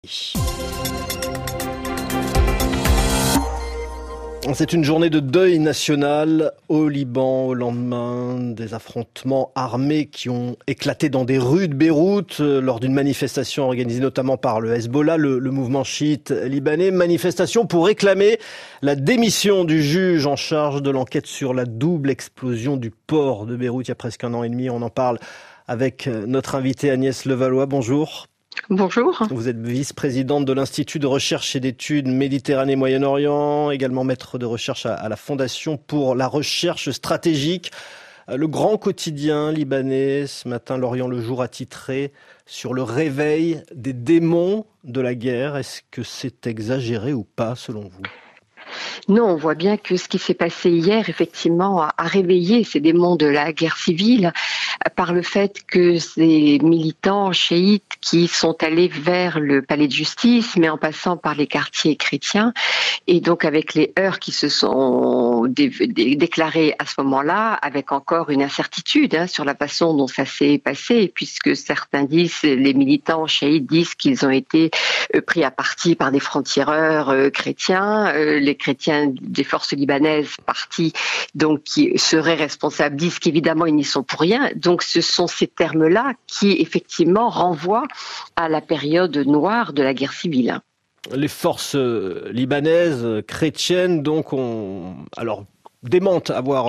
C'est une journée de deuil national au Liban au lendemain des affrontements armés qui ont éclaté dans des rues de Beyrouth lors d'une manifestation organisée notamment par le Hezbollah, le mouvement chiite libanais. Manifestation pour réclamer la démission du juge en charge de l'enquête sur la double explosion du port de Beyrouth il y a presque 1 an et demi. On en parle avec notre invitée Agnès Levallois. Bonjour. Bonjour. Vous êtes vice-présidente de l'Institut de recherche et d'études Méditerranée-Moyen-Orient, également maître de recherche à la Fondation pour la recherche stratégique. Le grand quotidien libanais, ce matin, L'Orient le Jour a titré sur le réveil des démons de la guerre. Est-ce que c'est exagéré ou pas, selon vous ? Non, on voit bien que ce qui s'est passé hier, effectivement, a réveillé ces démons de la guerre civile par le fait que ces militants chiites qui sont allés vers le palais de justice, mais en passant par les quartiers chrétiens, et donc avec les heurts qui se sont déclarés à ce moment-là, avec encore une incertitude sur la façon dont ça s'est passé, puisque certains disent, les militants chiites disent qu'ils ont été pris à partie par des francs-tireurs chrétiens, les chrétiens des forces libanaises partis, donc qui seraient responsables, disent qu'évidemment ils n'y sont pour rien. Donc ce sont ces termes-là qui effectivement renvoient à la période noire de la guerre civile. Les forces libanaises, chrétiennes, donc, démentent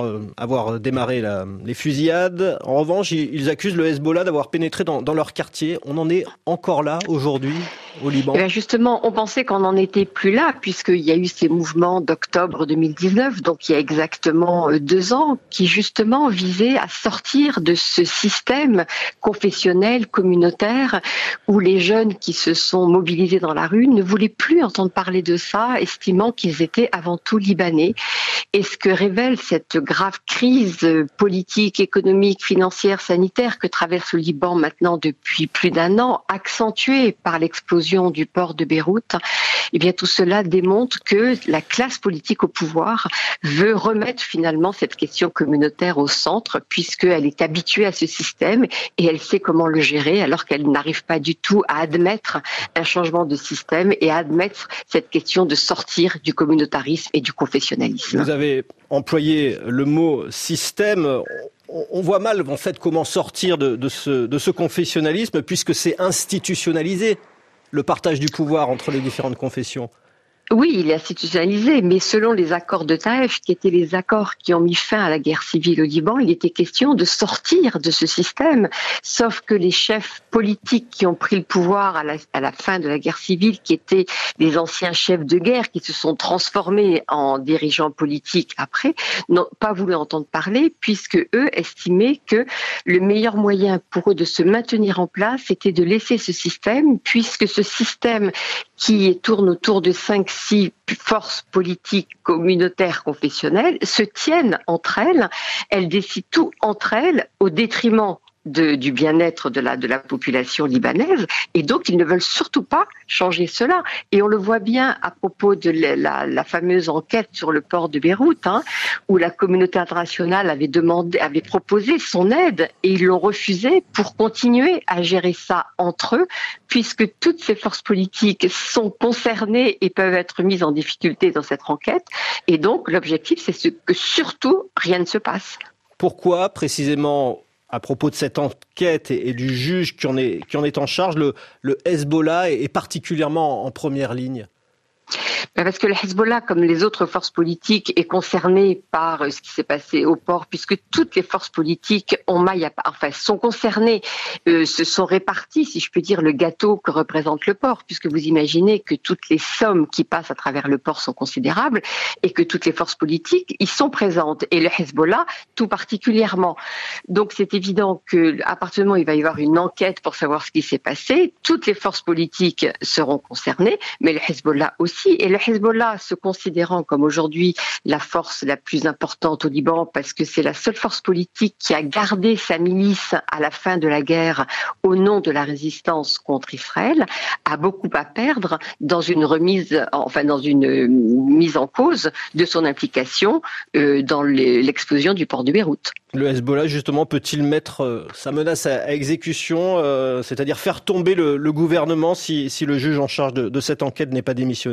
avoir démarré les fusillades. En revanche, ils accusent le Hezbollah d'avoir pénétré dans leur quartier. On en est encore là aujourd'hui au Liban. Et bien justement, on pensait qu'on n'en était plus là, puisqu'il y a eu ces mouvements d'octobre 2019, donc il y a exactement 2 ans, qui justement visaient à sortir de ce système confessionnel, communautaire, où les jeunes qui se sont mobilisés dans la rue ne voulaient plus entendre parler de ça, estimant qu'ils étaient avant tout libanais. Et ce que révèle cette grave crise politique, économique, financière, sanitaire que traverse le Liban maintenant depuis plus d'1 an, accentuée par l'explosion du port de Beyrouth, eh bien tout cela démontre que la classe politique au pouvoir veut remettre finalement cette question communautaire au centre, puisqu'elle est habituée à ce système et elle sait comment le gérer, alors qu'elle n'arrive pas du tout à admettre un changement de système et à admettre cette question de sortir du communautarisme et du confessionnalisme. Vous avez employé le mot système. On voit mal en fait comment sortir de ce confessionnalisme, puisque c'est institutionnalisé, le partage du pouvoir entre les différentes confessions. Oui, il est institutionnalisé, mais selon les accords de Taïf, qui étaient les accords qui ont mis fin à la guerre civile au Liban, il était question de sortir de ce système. Sauf que les chefs politiques qui ont pris le pouvoir à la fin de la guerre civile, qui étaient les anciens chefs de guerre, qui se sont transformés en dirigeants politiques après, n'ont pas voulu entendre parler, puisque eux estimaient que le meilleur moyen pour eux de se maintenir en place, c'était de laisser ce système, puisque ce système qui tourne autour de 5-6 forces politiques communautaires confessionnelles se tiennent entre elles, elles décident tout entre elles au détriment du bien-être de la population libanaise, et donc ils ne veulent surtout pas changer cela. Et on le voit bien à propos de la fameuse enquête sur le port de Beyrouth, où la communauté internationale avait proposé son aide et ils l'ont refusé pour continuer à gérer ça entre eux, puisque toutes ces forces politiques sont concernées et peuvent être mises en difficulté dans cette enquête. Et donc l'objectif, c'est que surtout rien ne se passe. Pourquoi précisément, à propos de cette enquête et du juge qui en est en charge, le Hezbollah est particulièrement en première ligne ? Parce que le Hezbollah, comme les autres forces politiques, est concerné par ce qui s'est passé au port, puisque toutes les forces politiques sont concernées, se sont réparties, si je peux dire, le gâteau que représente le port, puisque vous imaginez que toutes les sommes qui passent à travers le port sont considérables et que toutes les forces politiques y sont présentes, et le Hezbollah tout particulièrement. Donc c'est évident qu'à partir du moment où il va y avoir une enquête pour savoir ce qui s'est passé, toutes les forces politiques seront concernées, mais le Hezbollah aussi, et le Hezbollah se considérant comme aujourd'hui la force la plus importante au Liban, parce que c'est la seule force politique qui a gardé sa milice à la fin de la guerre au nom de la résistance contre Israël, a beaucoup à perdre dans une mise en cause de son implication dans l'explosion du port de Beyrouth. Le Hezbollah, justement, peut-il mettre sa menace à exécution, c'est-à-dire faire tomber le gouvernement si le juge en charge de cette enquête n'est pas démissionné ?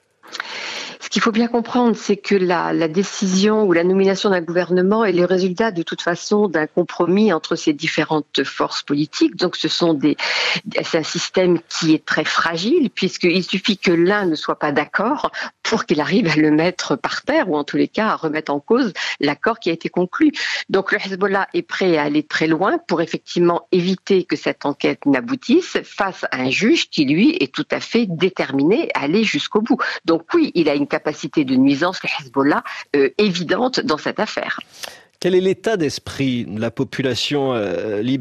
Ce qu'il faut bien comprendre, c'est que la décision ou la nomination d'un gouvernement est le résultat de toute façon d'un compromis entre ces différentes forces politiques. Donc c'est un système qui est très fragile puisqu'il suffit que l'un ne soit pas d'accord pour qu'il arrive à le mettre par terre ou en tous les cas à remettre en cause l'accord qui a été conclu. Donc le Hezbollah est prêt à aller très loin pour effectivement éviter que cette enquête n'aboutisse face à un juge qui lui est tout à fait déterminé à aller jusqu'au bout. Donc oui, il a une capacité de nuisance, le Hezbollah, évidente dans cette affaire. Quel est l'état d'esprit de la population libanaise ?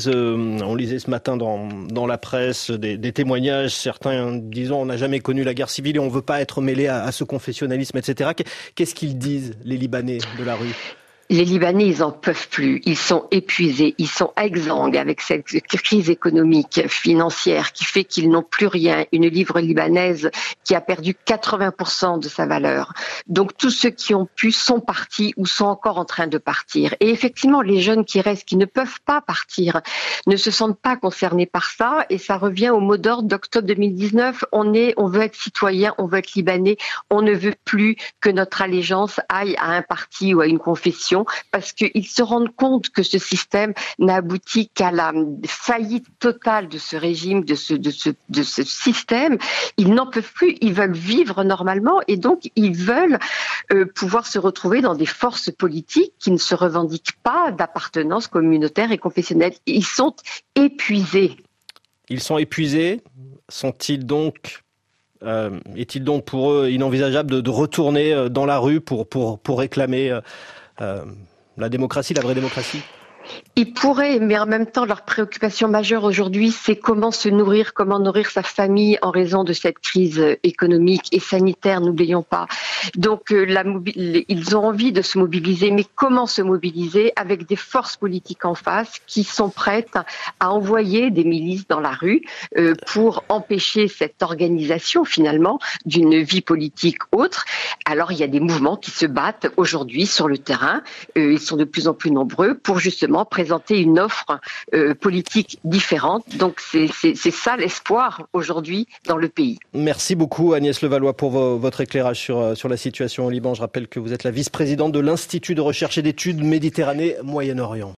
On lisait ce matin dans la presse des témoignages, certains disant on n'a jamais connu la guerre civile et on ne veut pas être mêlé à ce confessionnalisme, etc. Qu'est-ce qu'ils disent, les Libanais de la rue ? Les Libanais, ils en peuvent plus. Ils sont épuisés, ils sont exsangues avec cette crise économique, financière qui fait qu'ils n'ont plus rien. Une livre libanaise qui a perdu 80% de sa valeur. Donc tous ceux qui ont pu sont partis ou sont encore en train de partir. Et effectivement, les jeunes qui restent, qui ne peuvent pas partir, ne se sentent pas concernés par ça. Et ça revient au mot d'ordre d'octobre 2019. On veut être citoyen, on veut être Libanais. On ne veut plus que notre allégeance aille à un parti ou à une confession, parce qu'ils se rendent compte que ce système n'a abouti qu'à la faillite totale de ce régime, de ce système. Ils n'en peuvent plus, ils veulent vivre normalement et donc ils veulent pouvoir se retrouver dans des forces politiques qui ne se revendiquent pas d'appartenance communautaire et confessionnelle. Ils sont épuisés. Ils sont épuisés. Est-il donc pour eux inenvisageable de retourner dans la rue pour réclamer la démocratie, la vraie démocratie ? Ils pourraient, mais en même temps, leur préoccupation majeure aujourd'hui, c'est comment se nourrir, comment nourrir sa famille en raison de cette crise économique et sanitaire, n'oublions pas. Donc, ils ont envie de se mobiliser, mais comment se mobiliser avec des forces politiques en face qui sont prêtes à envoyer des milices dans la rue pour empêcher cette organisation, finalement, d'une vie politique autre. Alors, il y a des mouvements qui se battent aujourd'hui sur le terrain. Ils sont de plus en plus nombreux pour justement présenter une offre politique différente. Donc c'est ça l'espoir aujourd'hui dans le pays. Merci beaucoup Agnès Levallois pour votre éclairage sur la situation au Liban. Je rappelle que vous êtes la vice-présidente de l'Institut de recherche et d'études Méditerranée-Moyen-Orient.